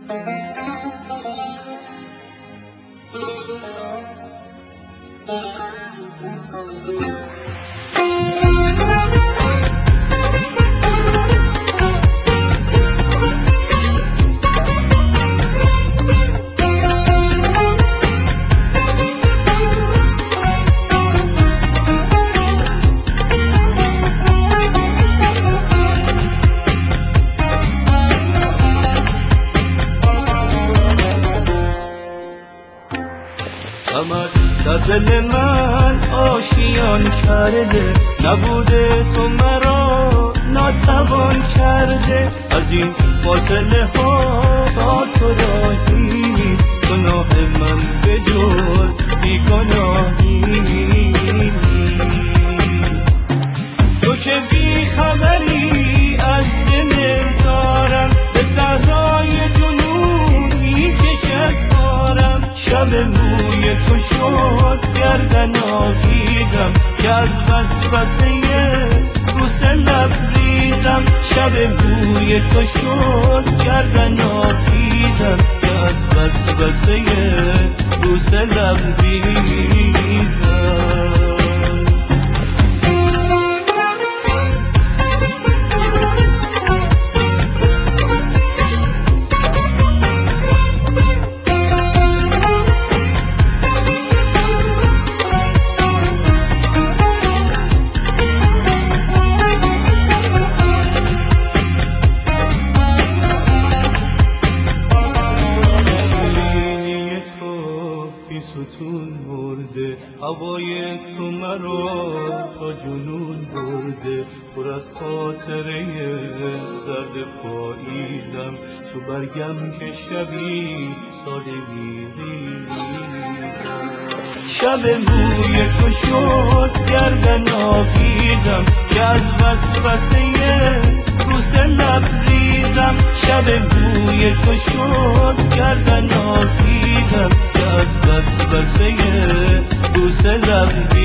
غمت در دل من آشیان کرده، نبوده تو مرا ناتوان کرده. از این فاصله ها تا تو راهی نیست، گناه من به جز بیگناهی نیست. تو که بی خبری از دلدارم، به صحرای جنون میکشد بارم. شب موی تو شد گردن آویزم، که از وسوسه بوس لبریزم. شب موی تو شد گردن آویزم، که از وسوسه بوس لبریزم. ستون مرده، هوای تو مرا تا جنون برده. پر از خاطره زرد پاییزم، چو برگم که شبی ساده میریزم. شب موی تو شد گردن آویزم، که از وسوسه بوس لبریزم. شب موی تو شد گردن آویزم، که از وسوسه بوس لبریزم.